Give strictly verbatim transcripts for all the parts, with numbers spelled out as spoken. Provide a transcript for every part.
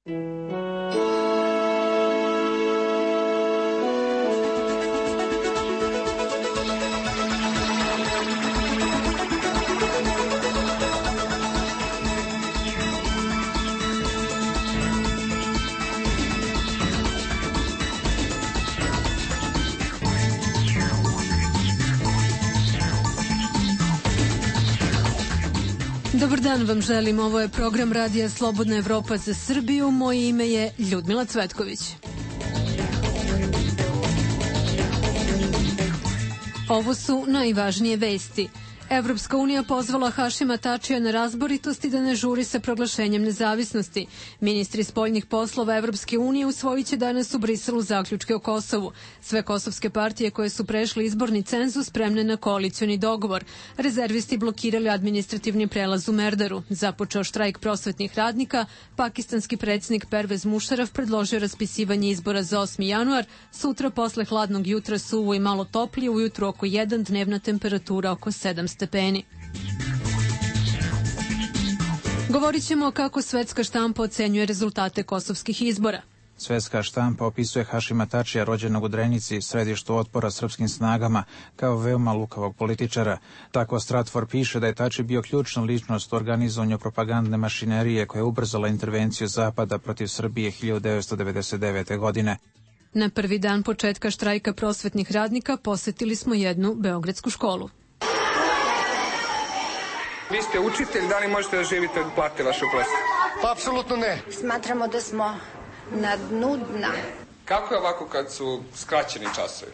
Dobar dan vam želim, ovo je program Radija Slobodna Evropa za Srbiju, moje ime je Ljudmila Cvetković. Ovo su najvažnije vesti. Evropska unija pozvala Hašima Tačija na razboritost i da ne žuri sa proglašenjem nezavisnosti. Ministri spoljnih poslova Evropske unije usvojit će danas u Briselu zaključke o Kosovu. Sve kosovske partije koje su prešli izborni cenzus spremne na koalicioni dogovor. Rezervisti blokirali administrativni prelaz u Merdaru. Započeo štrajk prosvetnih radnika. Pakistanski predsjednik Pervez Mušaraf predložio raspisivanje izbora za osmi januar. Sutra posle hladnog jutra suvo i malo toplije, ujutru oko jedan, dnevna temperatura oko sedam stepeni. Govorit ćemo kako svetska štampa ocenjuje rezultate kosovskih izbora. Svetska štampa opisuje Hašima Tačija, rođenog u Drenici, središtu otpora srpskim snagama, kao veoma lukavog političara. Tako Stratfor piše da je Tači bio ključna ličnost u organizovanju propagandne mašinerije koja je ubrzala intervenciju Zapada protiv Srbije hiljadu devetsto devedeset devete. godine. Na prvi dan početka štrajka prosvetnih radnika posetili smo jednu beogradsku školu. Vi ste učitelj, da li možete da živite od plate vaše u prosveti? Pa, apsolutno ne. Smatramo da smo na dnu dna. Kako je ovako kad su skraćeni časovi?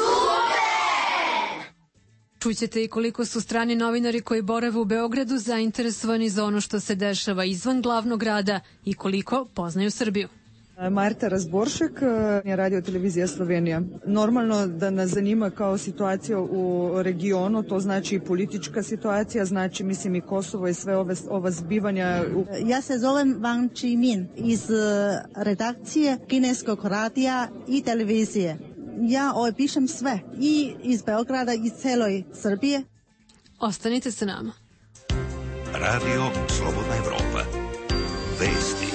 Čućete i koliko su strani novinari koji borave u Beogradu zainteresovani za ono što se dešava izvan glavnog grada i koliko poznaju Srbiju. Marta Razboršek, Radio Televizija Slovenija. Normalno da nas zanima kao situacija u regionu, to znači i politička situacija, znači mislim i Kosovo i sve ove, ova zbivanja. Ja se zovem Wang Chi-min iz redakcije kineskog radija i televizije. Ja opišem sve i iz Beograda i celoj Srbije. Ostanite sa nama. Radio Slobodna Evropa. Vesti.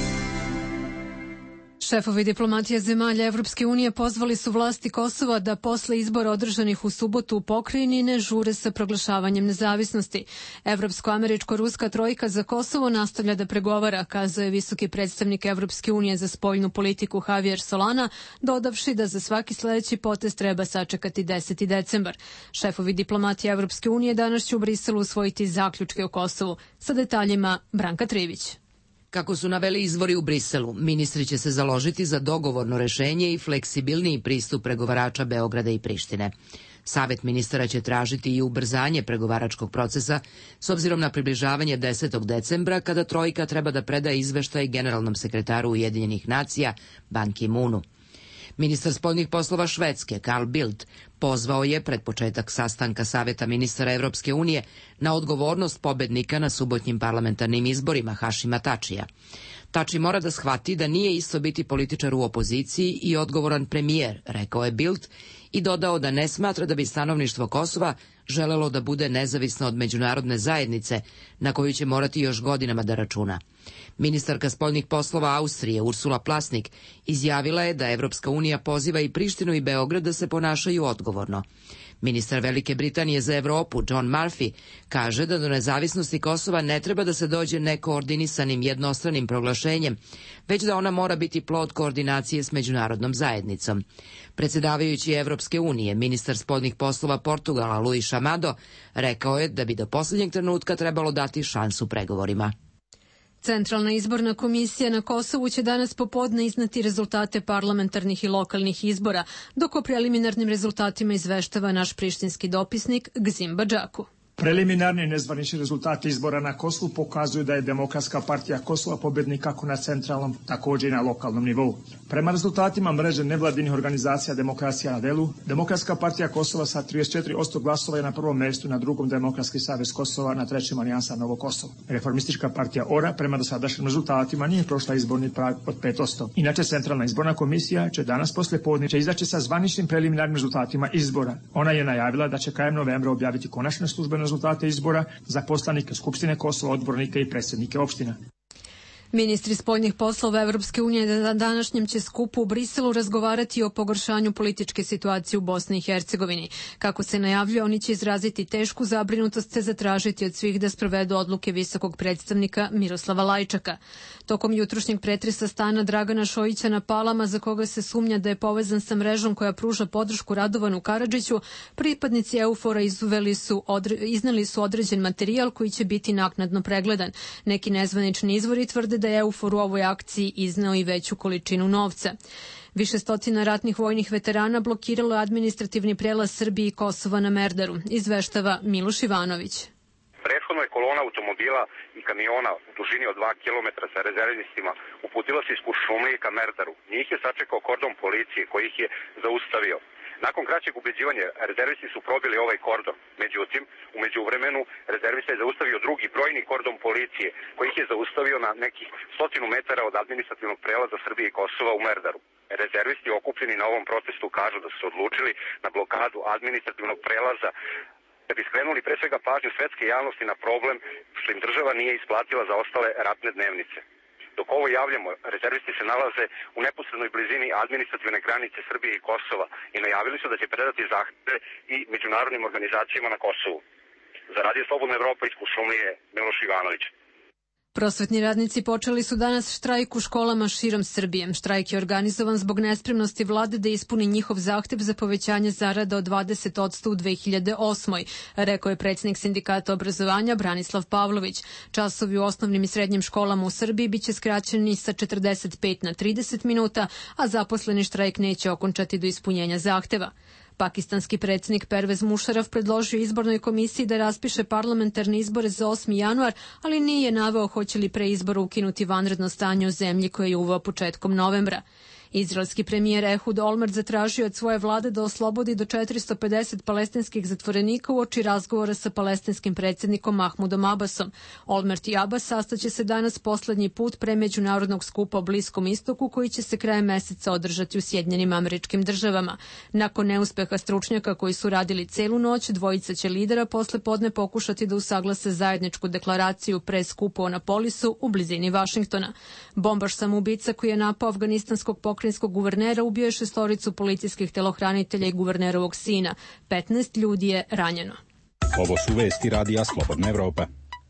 Šefovi diplomatija zemalja Evropske unije pozvali su vlasti Kosova da posle izbora održanih u subotu u pokrajini ne žure sa proglašavanjem nezavisnosti. Evropsko-američko-ruska trojka za Kosovo nastavlja da pregovara, kazao je visoki predstavnik Evropske unije za spoljnu politiku Javier Solana, dodavši da za svaki sledeći potez treba sačekati deseti decembar. Šefovi diplomatija Evropske unije danas će u Briselu usvojiti zaključke o Kosovu. Sa detaljima Branka Trivić. Kako su naveli izvori u Briselu, ministri će se založiti za dogovorno rešenje i fleksibilniji pristup pregovarača Beograda i Prištine. Savet ministara će tražiti i ubrzanje pregovaračkog procesa s obzirom na približavanje desetog decembra kada trojka treba da preda izveštaj generalnom sekretaru Ujedinjenih nacija Ban Ki-moonu. Ministar spoljnih poslova Švedske, Carl Bildt, pozvao je pred početak sastanka Saveta ministara Evropske unije na odgovornost pobednika na subotnjim parlamentarnim izborima Hašima Tačija. Tači mora da shvati da nije isto biti političar u opoziciji i odgovoran premijer, rekao je Bildt, i dodao da ne smatra da bi stanovništvo Kosova želelo da bude nezavisno od međunarodne zajednice, na koju će morati još godinama da računa. Ministarka spoljnih poslova Austrije Ursula Plasnik izjavila je da Evropska unija poziva i Prištinu i Beograd da se ponašaju odgovorno. Ministar Velike Britanije za Evropu John Murphy kaže da do nezavisnosti Kosova ne treba da se dođe nekoordinisanim jednostranim proglašenjem, već da ona mora biti plod koordinacije s međunarodnom zajednicom. Predsjedavajući Evropske unije, ministar spoljnih poslova Portugala Luis Chamado rekao je da bi do posljednjeg trenutka trebalo dati šansu pregovorima. Centralna izborna komisija na Kosovu će danas popodne izneti rezultate parlamentarnih i lokalnih izbora, dok o preliminarnim rezultatima izveštava naš prištinski dopisnik Gzim Badžaku. Preliminarni nezvanični rezultati izbora na Kosovu pokazuju da je Demokratska partija Kosova pobednik kako na centralnom, također i na lokalnom nivou. Prema rezultatima mreže nevladinih organizacija Demokracija na delu, Demokratska partija Kosova sa trideset četiri posto glasova je na prvom mestu, na drugom Demokratski savez Kosova, na trećem Alijansa Novo Kosovo. Reformistička partija Ora prema dosadašnjim rezultatima nije prošla izborni prag od pet posto. Inače, Centralna izborna komisija će danas posle podne će izaći sa zvaničnim preliminarnim rezultatima izbora. Ona je najavila da će krajem novembra objaviti konačne službene rezultate izbora za poslanike Skupštine Kosova, odbornike i predsjednike opština. Ministri spoljnih poslova Evropske unije na današnjem će skupu u Briselu razgovarati o pogoršanju političke situacije u Bosni i Hercegovini. Kako se najavljuje, oni će izraziti tešku zabrinutost te zatražiti od svih da sprovedu odluke visokog predstavnika Miroslava Lajčaka. Tokom jutrošnjeg pretresa stana Dragana Šojića na Palama, za koga se sumnja da je povezan sa mrežom koja pruža podršku Radovanu Karadžiću, pripadnici Eufora izuveli su odre, izneli su određen materijal koji će biti naknadno pregledan. Neki nezvanični izvori tvrde da je Eufor u ovoj akciji izneo i veću količinu novca. Više stotina ratnih vojnih veterana blokiralo je administrativni prelaz Srbije i Kosova na Merdaru, izveštava Miloš Ivanović. Prethodno je kolona automobila i kamiona u dužini od dva kilometra sa rezervistima uputila se iz Kuršumlije ka Merdaru. Njih je sačekao kordon policije koji ih je zaustavio. Nakon kraćeg ubeđivanja rezervisti su probili ovaj kordon. Međutim, u međuvremenu rezervista je zaustavio drugi brojni kordon policije koji ih je zaustavio na nekih stotinu metara od administrativnog prelaza Srbije i Kosova u Merdaru. Rezervisti okupljeni na ovom protestu kažu da su se odlučili na blokadu administrativnog prelaza da bi skrenuli pre svega pažnju svetske javnosti na problem što im država nije isplatila za ostale ratne dnevnice. Dok ovo javljamo, rezervisti se nalaze u neposrednoj blizini administrativne granice Srbije i Kosova i najavili su da će predati zahteve i međunarodnim organizacijama na Kosovu. Za Radio Slobodna Evropa iz Kuršumlije, Miloš Ivanović. Prosvetni radnici počeli su danas štrajk u školama širom Srbije. Štrajk je organizovan zbog nespremnosti vlade da ispuni njihov zahtev za povećanje zarada od dvadeset posto u dve hiljade osmoj, rekao je predsjednik Sindikata obrazovanja Branislav Pavlović. Časovi u osnovnim i srednjim školama u Srbiji biće skraćeni sa četrdeset pet na trideset minuta, a zaposleni štrajk neće okončati do ispunjenja zahteva. Pakistanski predsjednik Pervez Mušaraf predložio izbornoj komisiji da raspiše parlamentarne izbore za osmi januar, ali nije naveo hoće li pre izbora ukinuti vanredno stanje u zemlji koje je uveo početkom novembra. Izraelski premijer Ehud Olmert zatražio od svoje vlade da oslobodi do četiristo pedeset palestinskih zatvorenika uoči razgovora sa palestinskim predsjednikom Mahmudom Abbasom. Olmert i Abbas sastaće se danas poslednji put pre međunarodnog skupa o Bliskom istoku koji će se krajem meseca održati u Sjedinjenim Američkim Državama. Nakon neuspeha stručnjaka koji su radili celu noć, dvojica će lidera posle podne pokušati da usaglase zajedničku deklaraciju pre skupa u Anapolisu u blizini Vašingtona. Bombaš samoubica koji je napao afganistanskog pokrenja guvernera ubio je šestoricu policijskih telohranitelja i guvernerovog sina. petnaest ljudi je ranjeno. Ovo su vesti Radija Slobodna Evropa.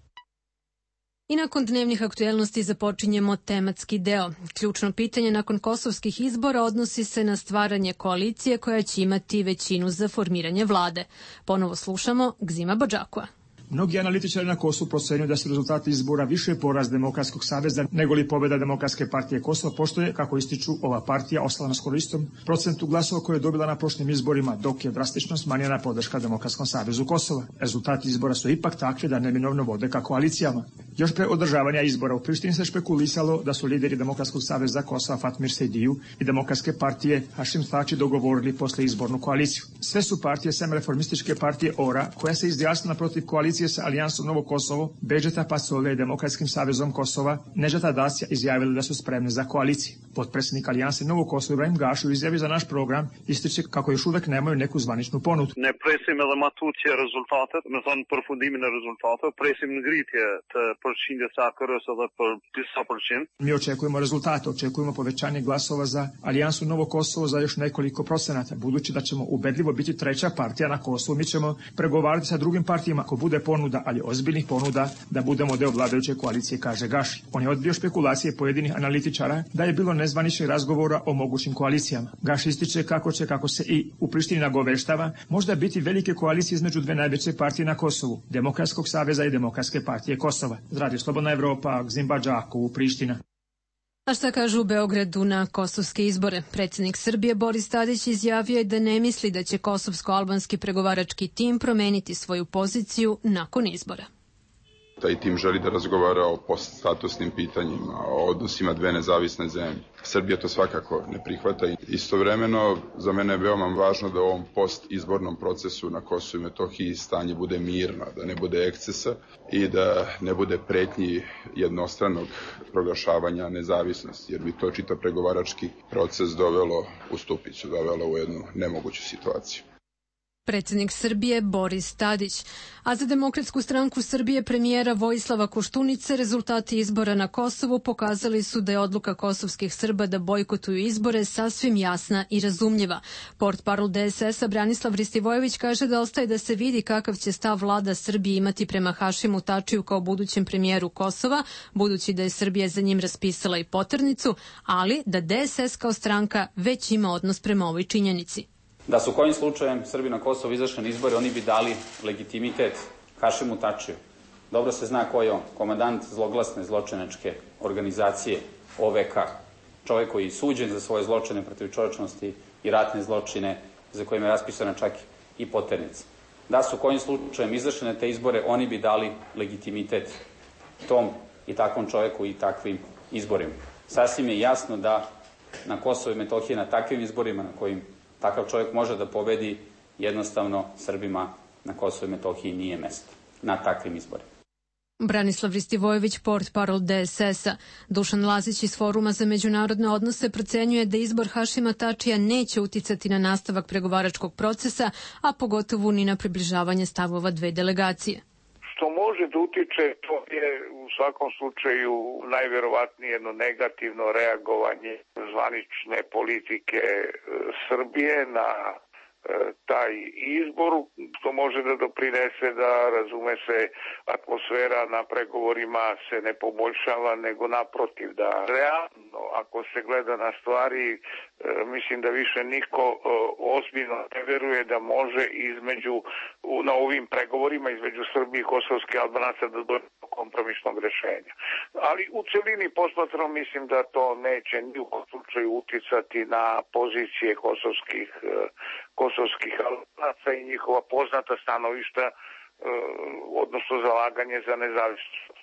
I nakon dnevnih aktuelnosti započinjemo tematski deo. Ključno pitanje nakon kosovskih izbora odnosi se na stvaranje koalicije koja će imati većinu za formiranje vlade. Ponovo slušamo Gzima Badžakua. Mnogi analitičari na Kosovu procenjuju da su rezultati izbora više poraz Demokratskog saveza nego li pobjeda Demokratske partije Kosova, pošto je, kako ističu, ova partija ostala na skoro istom procentu glasova koje je dobila na prošlim izborima, dok je drastično smanjena podrška Demokratskom savezu Kosova. Rezultati izbora su ipak takvi da neminovno vode ka koalicijama. Još pre održavanja izbora u Prištini se špekulisalo da su lideri Demokratskog saveza Kosova Fatmir Sejdiju i Demokratske partije Hašim Tači dogovorili posle izbornu koaliciju. Sve su partije sem reformističke partije Ora, koja se izjasnila protiv koalicije sa Alijansom Novo Kosovo, Bedžeta Pasove i Demokratskim savezom Kosova, Nežata Dasja izjavili da su spremni za koaliciju. Potpredsjednik Alijanse Novo Kosovo Ibrahim Gašu izjavi za naš program ističe kako još uvek nemaju neku zvaničnu ponudu. Ne presim edhe matucije rezultate, me thonë përfundimin e rezultateve, presim ngritje të përqindjes së A K R-s edhe për disa përqind. Mi očekujemo rezultate, očekujemo povećanje glasova za Alijansu Novo Kosovo za još nekoliko procenata. Budući da ćemo ubedljivo biti treća partija na Kosovu, mi ćemo pregovarati sa drugim partijama ako bude ponuda, ali ozbiljnih ponuda da budemo deo vladajuće koalicije, kaže Gaši. On je odbio špekulacije pojedinih analitičara da je bilo nezvaničnih razgovora o mogućim koalicijama. Gaši ističe kako će, kako se i u Prištini nagoveštava, možda biti velike koalicije između dve najveće partije na Kosovu, Demokratskog saveza i Demokratske partije Kosova. Radio Slobodna Evropa, Gzim Badžaku, Priština. A šta kažu u Beogradu na kosovske izbore? Predsjednik Srbije Boris Tadić izjavio je da ne misli da će kosovsko-albanski pregovarački tim promeniti svoju poziciju nakon izbora. Taj tim želi da razgovara o poststatusnim pitanjima, o odnosima dve nezavisne zemlje. Srbija to svakako ne prihvata. Istovremeno, za mene je veoma važno da u ovom postizbornom procesu na Kosovu i Metohiji stanje bude mirno, da ne bude ekscesa i da ne bude pretnji jednostranog proglašavanja nezavisnosti, jer bi to čitav pregovarački proces dovelo u stupicu, dovelo u jednu nemoguću situaciju. Predsjednik Srbije Boris Tadić, a za Demokratsku stranku Srbije premijera Vojislava Koštunice rezultati izbora na Kosovu pokazali su da je odluka kosovskih Srba da bojkotuju izbore sasvim jasna i razumljiva. Portparol D S S-a Branislav Ristivojević kaže da ostaje da se vidi kakav će stav vlada Srbije imati prema Hašimu Tačiju kao budućem premijeru Kosova, budući da je Srbija za njim raspisala i poternicu, ali da D S S kao stranka već ima odnos prema ovoj činjenici. Da su kojim slučajem Srbi na Kosovo izašli na izbore, oni bi dali legitimitet Hašimu Tačiju. Dobro se zna ko je on, komandant zloglasne zločinačke organizacije O V K, čovjek koji je suđen za svoje zločine protiv čovječnosti i ratne zločine, za kojima je raspisana čak i poternica. Da su kojim slučajem izašli na te izbore, oni bi dali legitimitet tom i takvom čovjeku i takvim izborima. Sasvim je jasno da na Kosovo i Metohiji na takvim izborima na kojim takav čovjek može da pobedi, jednostavno Srbima na Kosovo i Metohiji nije mesto na takvim izborima. Branislav Ristivojević, portparol D S S-a. Dušan Lazić iz Foruma za međunarodne odnose procenjuje da izbor Hašima Tačija neće uticati na nastavak pregovaračkog procesa, a pogotovo ni na približavanje stavova dve delegacije. Što može da utiče, to je u svakom slučaju najverovatnije jedno negativno reagovanje zvanične politike Srbije na taj izbor, što može da doprinese da, razume se, atmosfera na pregovorima se ne poboljšava, nego naprotiv, da realno, ako se gleda na stvari, mislim da više niko ozbiljno ne veruje da može između, na ovim pregovorima između Srbije i kosovskih Albanaca da dođe do kompromisnog rešenja. Ali u celini posmatram, mislim da to neće ni u slučaju uticati na pozicije kosovskih kosovskih Albanaca i njihova poznata stanovišta, odnosno zalaganje za nezavisnost.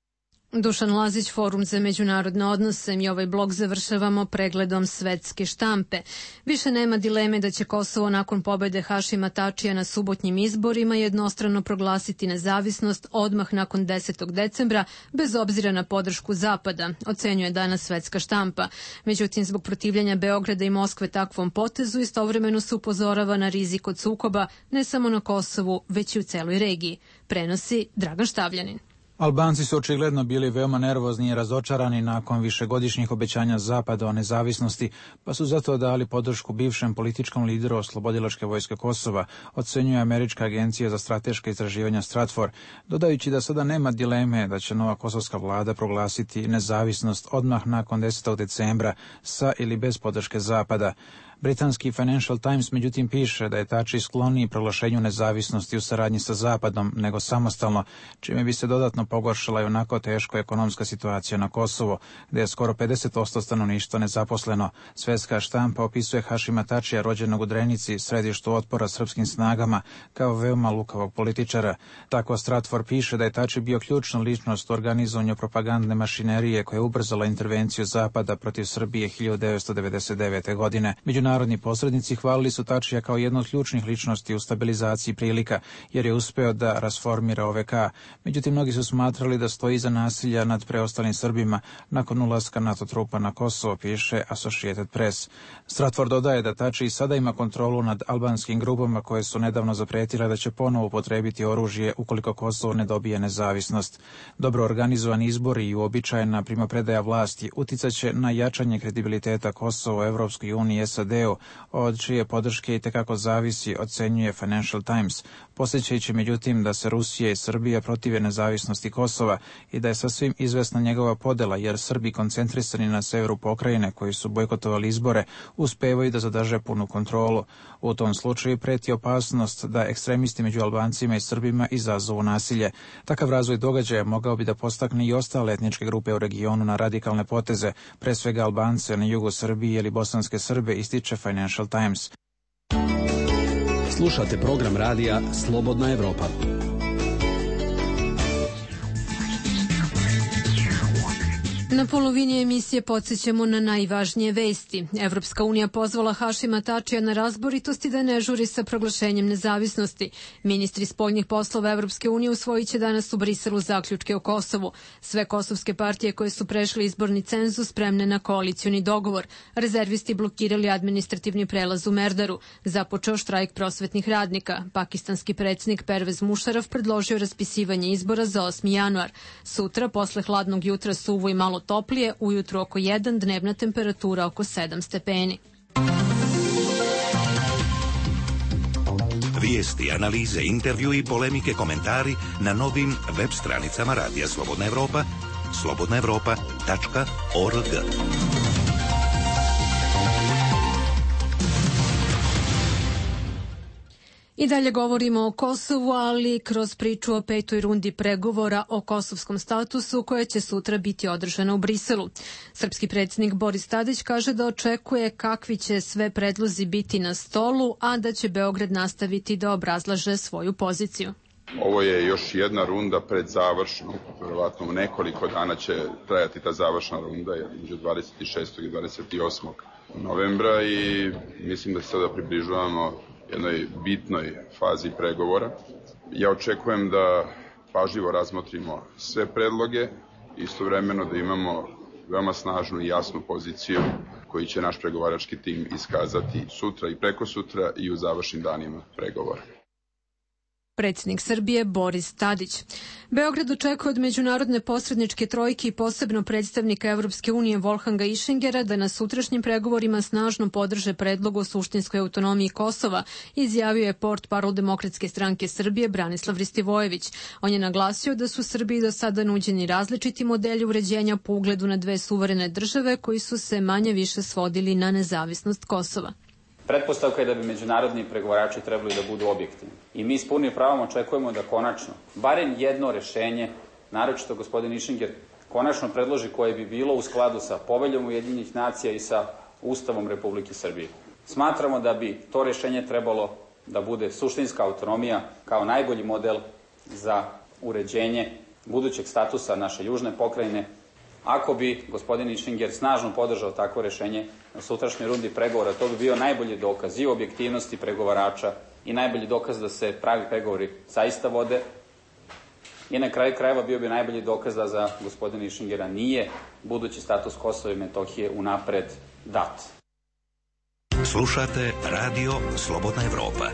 Dušan Lazić, Forum za međunarodne odnose. Mi ovaj blog završavamo pregledom svetske štampe. Više nema dileme da će Kosovo nakon pobede Hašima Tačija na subotnjim izborima jednostrano proglasiti nezavisnost odmah nakon desetog decembra, bez obzira na podršku Zapada, ocenjuje danas svetska štampa. Međutim, zbog protivljenja Beograda i Moskve takvom potezu, istovremeno se upozorava na rizik od sukoba ne samo na Kosovu, već i u celoj regiji. Prenosi Dragan Štavljanin. Albanci su očigledno bili veoma nervozni i razočarani nakon višegodišnjih obećanja Zapada o nezavisnosti, pa su zato dali podršku bivšem političkom lideru Oslobodilačke vojske Kosova, ocenjuje Američka agencija za strateška istraživanja Stratfor, dodajući da sada nema dileme da će nova kosovska vlada proglasiti nezavisnost odmah nakon desetog decembra sa ili bez podrške Zapada. Britanski Financial Times međutim piše da je Tači skloniji proglašenju nezavisnosti u saradnji sa Zapadom nego samostalno, čime bi se dodatno pogoršala i onako teško ekonomska situacija na Kosovo, gde je skoro pedeset posto stanovništva nezaposleno. Svetska štampa opisuje Hašima Tačija, rođenog u Drenici, središtu otpora srpskim snagama, kao veoma lukavog političara. Tako Stratfor piše da je Tači bio ključna ličnost u organizovanju propagandne mašinerije koja je ubrzala intervenciju Zapada protiv Srbije hiljadu devetsto devedeset devete. godine. Međunarodni posrednici hvalili su Tačija kao jednu od ključnih ličnosti u stabilizaciji prilika, jer je uspeo da rasformira O V K. Međutim, mnogi su smatrali da stoji iza nasilja nad preostalim Srbima nakon ulaska NATO trupa na Kosovo, piše Associated Press. Stratfor dodaje da Tači sada ima kontrolu nad albanskim grupama koje su nedavno zapretile da će ponovo upotrebiti oružje ukoliko Kosovo ne dobije nezavisnost. Dobro organizovani izbori i uobičajena primopredaja vlasti uticaće na jačanje kredibiliteta Kosova u Evropskoj uniji i S A D-u, od čije podrške i tekako zavisi, ocenjuje Financial Times, posjećajući međutim da se Rusija i Srbija protive nezavisnosti Kosova i da je sasvim izvesna njegova podela, jer Srbi koncentrisani na severu pokrajine koji su bojkotovali izbore uspevaju da zadrže punu kontrolu. U tom slučaju preti opasnost da ekstremisti među Albancima i Srbima izazovu nasilje. Takav razvoj događaja mogao bi da postakne i ostale etničke grupe u regionu na radikalne poteze, pre svega Albance na jugu Srbije ili bosanske Srbe, ističe Financial Times. Slušate program radija Slobodna Evropa. Na polovini emisije podsjećamo na najvažnije vesti. Evropska unija pozvala Hašima Tačija na razboritost i da ne žuri sa proglašenjem nezavisnosti. Ministri spoljnih poslova Evropske unije usvojit će danas u Briselu zaključke o Kosovu. Sve kosovske partije koje su prešli izborni cenzus spremne na koalicioni dogovor. Rezervisti blokirali administrativni prelaz u Merdaru. Započeo štrajk prosvetnih radnika. Pakistanski predsjednik Pervez Mušaraf predložio raspisivanje izbora za osmi januar. Sutra, posle hladnog jutra suvo i malo toplije, ujutru oko jedan, dnevna temperatura oko sedam stepeni. Vijesti, analize, intervju i polemike, komentari na novim web stranicama Radija Slobodna Evropa, slobodna evropa tačka org. I dalje govorimo o Kosovu, ali kroz priču o petoj rundi pregovora o kosovskom statusu koja će sutra biti održana u Briselu. Srpski predsjednik Boris Tadić kaže da očekuje kakvi će sve predlozi biti na stolu, a da će Beograd nastaviti da obrazlaže svoju poziciju. Ovo je još jedna runda pred završnom, verovatno nekoliko dana će trajati ta završna runda, između dvadeset šestog i dvadeset osmog novembra i mislim da se sada približavamo jednoj bitnoj fazi pregovora. Ja očekujem da pažljivo razmotrimo sve predloge, istovremeno da imamo veoma snažnu i jasnu poziciju koju će naš pregovarački tim iskazati sutra i prekosutra i u završnim danima pregovora. Predsjednik Srbije Boris Tadić. Beograd očekuje od međunarodne posredničke trojke i posebno predstavnika Evropske unije Wolfganga Ischingera da na sutrašnjim pregovorima snažno podrže predlog o suštinskoj autonomiji Kosova, izjavio je portparol Demokratske stranke Srbije Branislav Ristivojević. On je naglasio da su Srbiji do sada nuđeni različiti modeli uređenja po ugledu na dve suverene države koji su se manje više svodili na nezavisnost Kosova. Pretpostavka je da bi međunarodni pregovarači trebali da budu objektivni. I mi s punim pravom očekujemo da konačno, barem jedno rešenje, naročito gospodin Ischinger, konačno predloži koje bi bilo u skladu sa Poveljom Ujedinjenih nacija i sa Ustavom Republike Srbije. Smatramo da bi to rešenje trebalo da bude suštinska autonomija kao najbolji model za uređenje budućeg statusa naše južne pokrajine. Ako bi gospodin Ischinger snažno podržao takvo rešenje na sutrašnjoj rundi pregovora, to bi bio najbolji dokaz i objektivnosti pregovarača i najbolji dokaz da se pravi pregovori zaista vode. I na kraju krajeva bio bi najbolji dokaz da za gospodina Ischingera nije budući status Kosova i Metohije unapred dat. Slušate Radio Slobodna Evropa.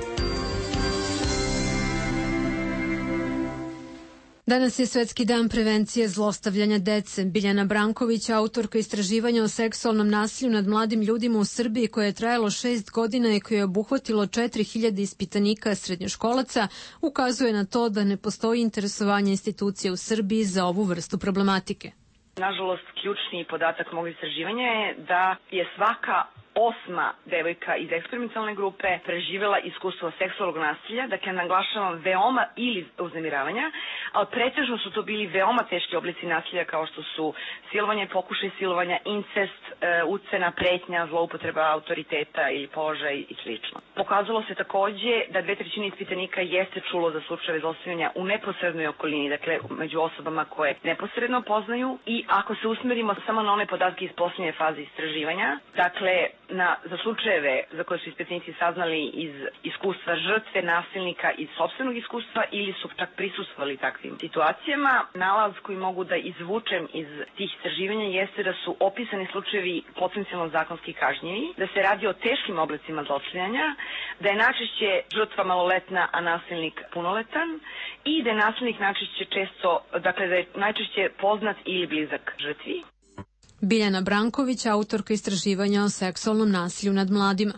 Danas je Svetski dan prevencije zlostavljanja dece. Biljana Branković, autorka istraživanja o seksualnom nasilju nad mladim ljudima u Srbiji koje je trajalo šest godina i koje je obuhvatilo četiri hiljade ispitanika srednjoškolaca, ukazuje na to da ne postoji interesovanje institucija u Srbiji za ovu vrstu problematike. Nažalost, ključni podatak mog istraživanja je da je svaka osma devojka iz eksperimentalne grupe preživela iskustvo seksualnog nasilja, dakle naglašavam veoma ili uznemiravanja, ali pretežno su to bili veoma teški oblici nasilja kao što su silovanje, pokušaj silovanja, incest, e, ucena, pretnja, zloupotreba autoriteta ili položaj i slično. Pokazalo se takođe da dve trećine ispitanika jeste čulo za slučajeve zlostavljanja u neposrednoj okolini, dakle među osobama koje neposredno poznaju, i ako se usmerimo samo na one podatke iz posljednje faze istraživanja, dakle na, za slučajeve za koje su ispitanici saznali iz iskustva žrtve, nasilnika, iz sopstvenog iskustva ili su čak prisustvovali takvim situacijama, nalaz koji mogu da izvučem iz tih istraživanja jeste da su opisani slučajevi potencijalno zakonski kažnjivi, da se radi o teškim oblicima zlostavljanja, da je najčešće žrtva maloletna, a nasilnik punoletan i da je nasilnik najčešće često, dakle da je najčešće poznat ili blizak žrtvi. Biljana Branković, autorka istraživanja o seksualnom nasilju nad mladima.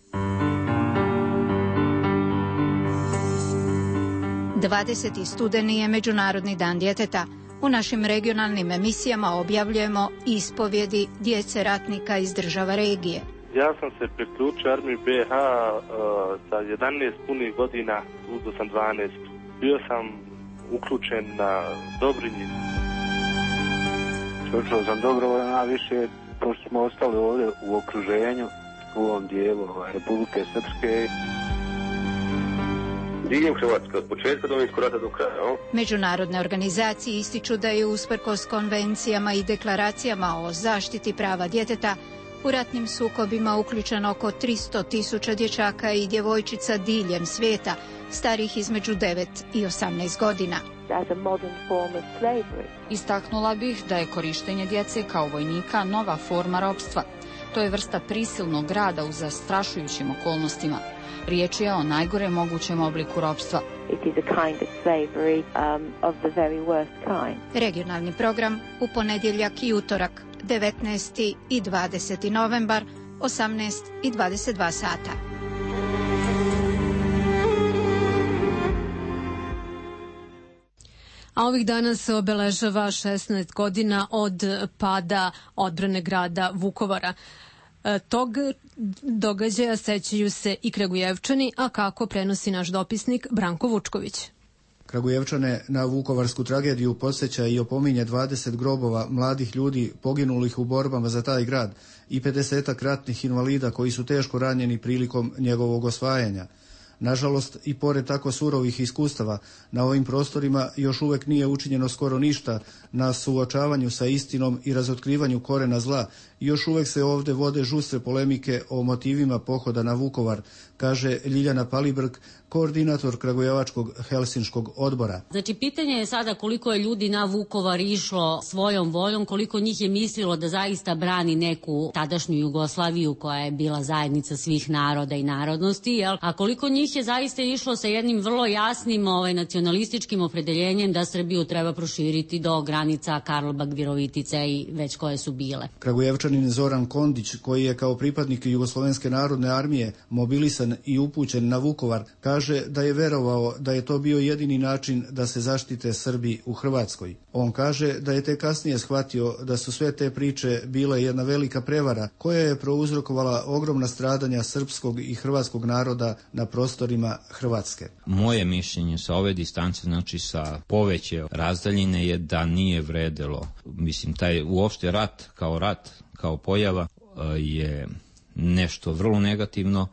dvadeseti studeni je Međunarodni dan djeteta. U našim regionalnim emisijama objavljujemo ispovjedi djece ratnika iz država regije. Ja sam se priključio armiji be ha uh, sa jedanaest punih godina, uzeo sam dvanaest. Bio sam uključen na Dobrinji. Počeo sam dobrovoljno, a više pošto smo ostali ovdje u okruženju, u ovom dijelu Republike Srpske. diljem Hrvatske, od početka Domovinskog rata do kraja. Međunarodne organizacije ističu da je usprkos konvencijama i deklaracijama o zaštiti prava djeteta u ratnim sukobima uključeno oko tristo tisuća dječaka i djevojčica diljem svijeta, starih između devet i osamnaest godina. Istaknula bih da je korištenje djece kao vojnika nova forma ropstva. To je vrsta prisilnog rada u zastrašujućim okolnostima. Riječ je o najgore mogućem obliku ropstva. Regionalni program u ponedjeljak i utorak, devetnaesti i dvadeseti novembar, osamnaest i dvadeset dva sata. A ovih dana se obeležava šesnaest godina od pada odbrane grada Vukovara. Tog događaja sećaju se i Kragujevčani, a kako prenosi naš dopisnik Branko Vučković. Kragujevčane na vukovarsku tragediju podsjeća i opominje dvadeset grobova mladih ljudi poginulih u borbama za taj grad i pedesetak ratnih invalida koji su teško ranjeni prilikom njegovog osvajanja. Nažalost, i pored tako surovih iskustava, na ovim prostorima još uvek nije učinjeno skoro ništa na suočavanju sa istinom i razotkrivanju korena zla. Još uvek se ovde vode žustre polemike o motivima pohoda na Vukovar, kaže Ljiljana Palibrg, koordinator Kragujevačkog Helsinškog odbora. Znači, pitanje je sada koliko je ljudi na Vukovar išlo svojom voljom, koliko njih je mislilo da zaista brani neku tadašnju Jugoslaviju koja je bila zajednica svih naroda i narodnosti, jel? A koliko njih je zaista išlo sa jednim vrlo jasnim ovaj, nacionalističkim opredeljenjem da Srbiju treba proširiti do granica Karlobag, Virovitice i već koje su bile. Kragujevčanin Zoran Kondić, koji je kao pripadnik Jugoslovenske narodne armije mobilisan i upućen na Vukovar, kaže da je verovao da je to bio jedini način da se zaštite Srbi u Hrvatskoj. On kaže da je te kasnije shvatio da su sve te priče bile jedna velika prevara koja je prouzrokovala ogromna stradanja srpskog i hrvatskog naroda na prostorima Hrvatske. Moje mišljenje sa ove distance, znači sa poveće razdaljine, je da nije vredelo. Mislim, taj uopšte rat kao rat, kao pojava je nešto vrlo negativno,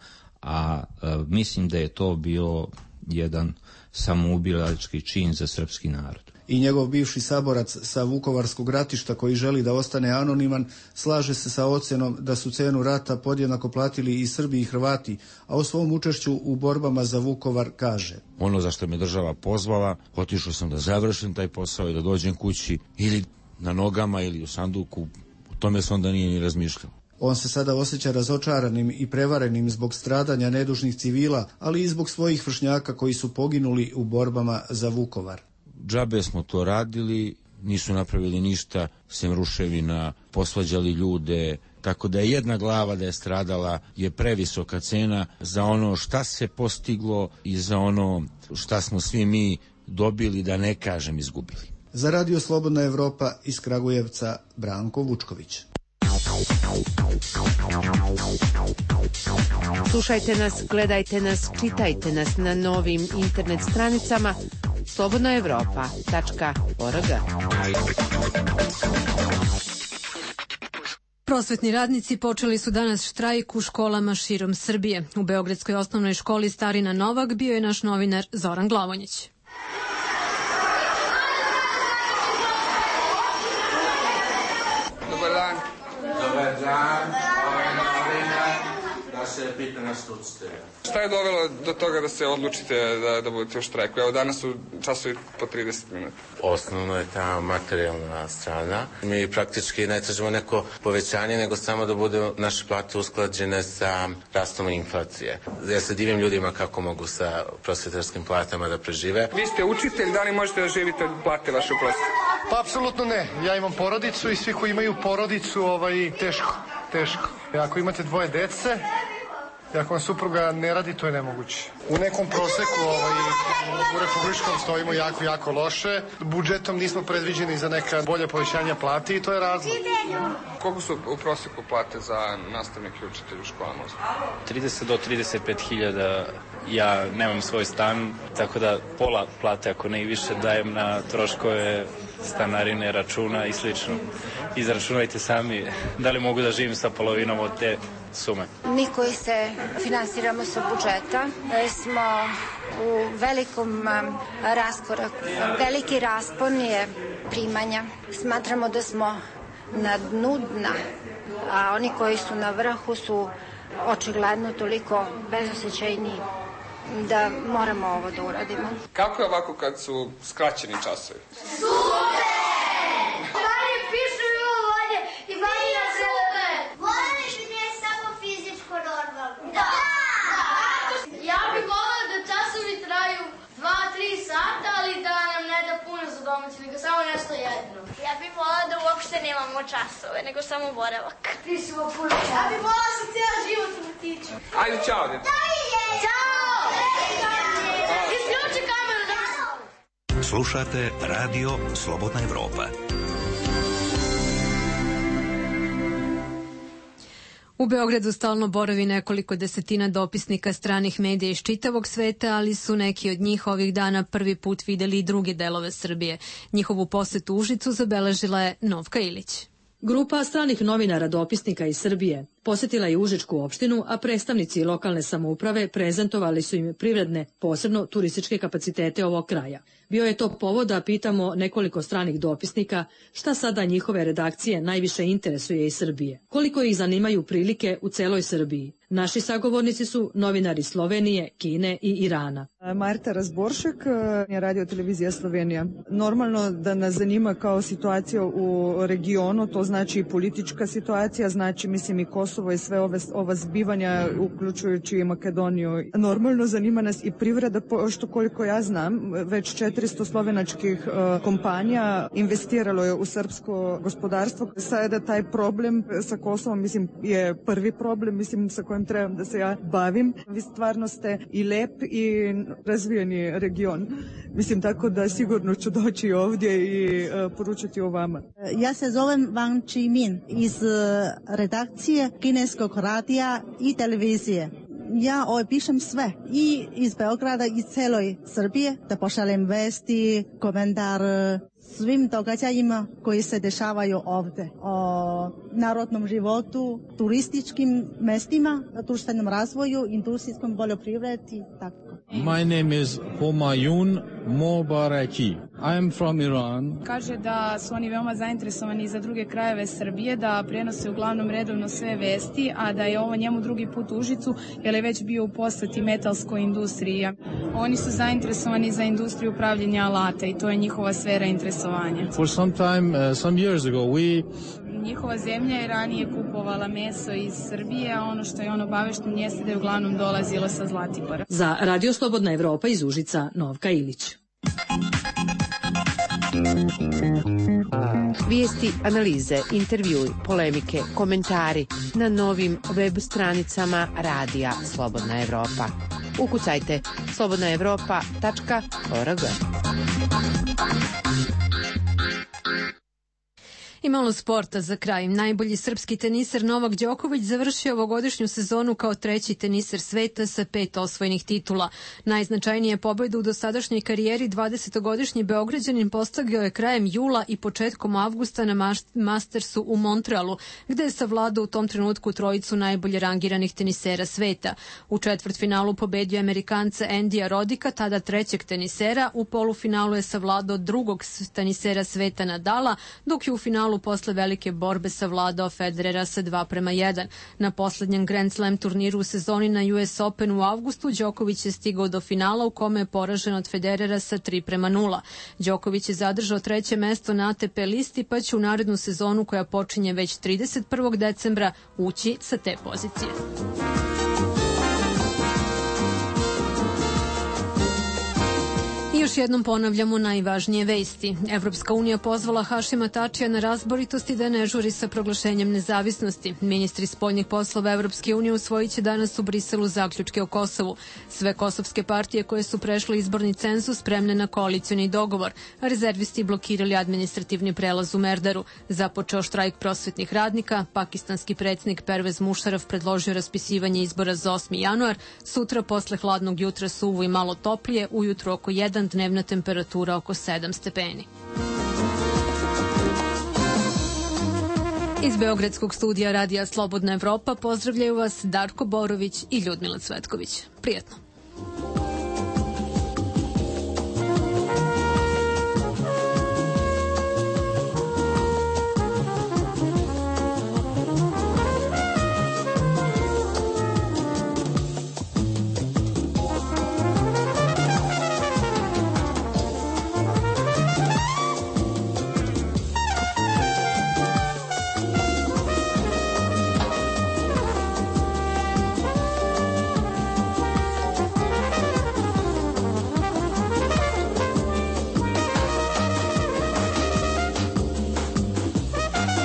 a mislim da je to bio jedan samoubilački čin za srpski narod. I njegov bivši saborac sa Vukovarskog ratišta, koji želi da ostane anoniman, slaže se sa ocenom da su cenu rata podjednako platili i Srbi i Hrvati, a o svom učešću u borbama za Vukovar kaže: ono za što me država pozvala, otišao sam da završim taj posao i da dođem kući ili na nogama ili u sanduku, o tome se onda nije ni razmišljao. On se sada osjeća razočaranim i prevarenim zbog stradanja nedužnih civila, ali i zbog svojih vršnjaka koji su poginuli u borbama za Vukovar. Džabe smo to radili, nisu napravili ništa, sem ruševina, posvađali ljude, tako da je jedna glava da je stradala je previsoka cena za ono šta se postiglo i za ono šta smo svi mi dobili, da ne kažem izgubili. Za Radio Slobodna Evropa iz Kragujevca, Branko Vučković. Slušajte nas, gledajte nas, čitajte nas na novim internet stranicama slobodna evropa tačka org. Prosvetni radnici počeli su danas štrajk u školama širom Srbije. U Beogradskoj osnovnoj školi Starina Novak bio je naš novinar Zoran Glavonjić. Dobar dan. Dobar dan. Ovo je novinar da se pita na studste. Šta je dovelo do toga da se odlučite da, da budete u štrajku? Evo danas su časovi po trideset minuta. Osnovno je ta materijalna strana. Mi praktički ne tražimo neko povećanje, nego samo da budu naše plate usklađene sa rastom inflacije. Ja se divim ljudima kako mogu sa prosvetarskim platama da prežive. Vi ste učitelj, da li možete da živite od plate vaše prosvete? Pa apsolutno ne. Ja imam porodicu i svi koji imaju porodicu, ovaj, teško, teško. Ako imate dvoje dece, ako vam supruga ne radi, to je nemoguće. U nekom proseku ovaj, u republičkom stojimo jako, jako loše. Budžetom nismo predviđeni za neka bolja povećanja plati i to je razlog. Koliko su u proseku plate za nastavnike i učitelje u školama? trideset do trideset pet hiljada. Ja nemam svoj stan, tako da pola plate, ako ne i više, dajem na troškove stanarine, računa i slično. Izračunajte sami da li mogu da živim sa polovinom od te sume. Mi koji se finansiramo sa budžeta smo u velikom raskoraku. Veliki raspon je primanja. Smatramo da smo na dnu dna, a oni koji su na vrhu su očigledno toliko bezosećajni da moramo ovo da uradimo. Kako je ovako kad su skraćeni časovi? Super! Manje pišu i uvolje i manje super! Voliš mi je samo fizičko normalno. Da! Ja bih volila da časovi traju dva do tri sata, ali da nam ne da puno za domaći, nego samo nešto jedno. Ja bih volila da uopšte nemamo časove, nego samo boravak. Pišemo puno časova. Ja bih volila da sam cijela život u vrtiću. Ajde, čao, djeca. Ćao! Isključi kameru da mi... Slušate Radio Slobodna Evropa. U Beogradu stalno boravi nekoliko desetina dopisnika stranih medija iz čitavog sveta, ali su neki od njih ovih dana prvi put videli i druge delove Srbije. Njihovu posetu Užicu zabeležila je Novka Ilić. Grupa stranih novinara dopisnika iz Srbije posetila je Užičku opštinu, a predstavnici lokalne samouprave prezentovali su im privredne, posebno turističke kapacitete ovog kraja. Bio je to povod da pitamo nekoliko stranih dopisnika šta sada njihove redakcije najviše interesuje iz Srbije. Koliko ih zanimaju prilike u celoj Srbiji. Naši sagovornici su novinari Slovenije, Kine i Irana. Marta Razboršek, Radio televizija Slovenija. Normalno da nas zanima kao situacija u regionu, to znači i politička situacija, znači mislim i Kosovo i sve ove, ova zbivanja, uključujući i Makedoniju. Normalno zanima nas i privreda, pošto koliko ja znam, već četiristo slovenačkih uh, kompanija investiralo je u srpsko gospodarstvo. Sada taj problem sa Kosovom, mislim, je prvi problem, mislim, sa kojim trebam da se ja bavim. Vi stvarno ste i lep i razvijeni region. Mislim, tako da sigurno ću doći ovdje i uh, poručiti o vama. Ja se zovem Wang Chi-min iz uh, redakcije kineskog radija i televizije. Ja ovaj pišem sve i iz Beograda i celoj Srbije da pošaljem vesti, komentar svim događajima koji se dešavaju ovde. O narodnom životu, turističkim mestima, društvenom razvoju, industrijskom poljoprivredi, tako. My name is Humayun Mobaraki. I am from Iran. Kaže da su oni veoma zainteresovani za druge krajeve Srbije, da prenose uglavnom redovno sve vesti, a da je ovo njemu drugi put u Užicu, jer je već bio u poseti metalskoj industriji. Oni su zainteresovani za industriju pravljenja alata i to je njihova sfera interesovanja. For some time, uh, some years ago, we Njihova zemlja je ranije kupovala meso iz Srbije, a ono što je on obavešten jeste da je uglavnom dolazilo sa Zlatibora. Za Radio Slobodna Evropa iz Užica, Novka Ilić. Vijesti, analize, intervjui, polemike, komentari na novim web stranicama Radija Slobodna Evropa. Ukucajte slobodna evropa tačka org. I malo sporta za kraj. Najbolji srpski teniser Novak Đoković završio ovogodišnju sezonu kao treći teniser sveta sa pet osvojenih titula. Najznačajnije pobedu u dosadašnjoj karijeri dvadesetogodišnji Beograđanin postigao je krajem jula i početkom avgusta na Mastersu u Montrealu, gde je savladao u tom trenutku trojicu najbolje rangiranih tenisera sveta. U četvrtfinalu pobedio Amerikanca Endija Rodika, tada trećeg tenisera. U polufinalu je savladao drugog tenisera sveta Nadala, dok je u finalu posle velike borbe savladao Federera sa dva prema jedan. Na poslednjem Grand Slam turniru u sezoni na U S Open u avgustu Đoković je stigao do finala u kome je poražen od Federera sa tri prema nula. Đoković je zadržao treće mesto na A T P listi, pa će u narednu sezonu koja počinje već trideset prvog decembra ući sa te pozicije. Još jednom ponavljamo najvažnije vesti. Evropska unija pozvala Hašima Tačija na razboritost i da ne žuri sa proglašenjem nezavisnosti. Ministri spoljnih poslova Evropske unije usvojit će danas u Briselu zaključke o Kosovu. Sve kosovske partije koje su prešle izborni cenzus spremne na koalicioni dogovor. Rezervisti blokirali administrativni prelaz u Merdaru. Započeo štrajk prosvetnih radnika. Pakistanski predsjednik Pervez Mušaraf predložio raspisivanje izbora za osmi januar. Sutra posle hladnog jutra suvo i malo toplije, ujutru oko jedan, dnevna temperatura oko sedam stepeni. Iz Beogradskog studija Radija Slobodna Evropa pozdravljaju vas Darko Borović i Ljudmila Cvetković. Prijetno.